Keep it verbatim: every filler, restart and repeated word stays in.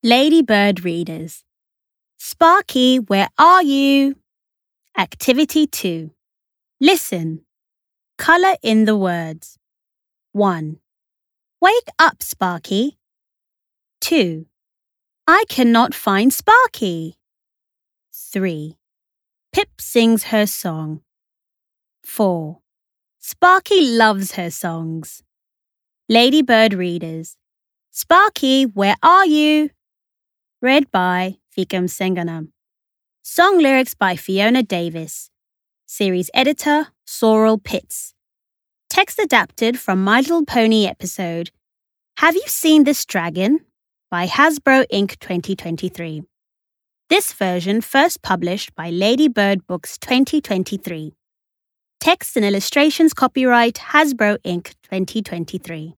Ladybird readers. Sparky, where are you? Activity two. Listen. Colour in the words. one. Wake up, Sparky. two. I cannot find Sparky. three. Pip sings her song. four. Sparky loves her songs. Ladybird readers. Sparky, where are you? Read by Vikram Senganam. Song lyrics by Fiona Davis. Series editor, Sorrel Pitts. Text adapted from My Little Pony episode Have You Seen This Dragon? By Hasbro Incorporated twenty twenty-three. This version first published by Ladybird Books twenty twenty-three. Text and illustrations copyright Hasbro Incorporated twenty twenty-three.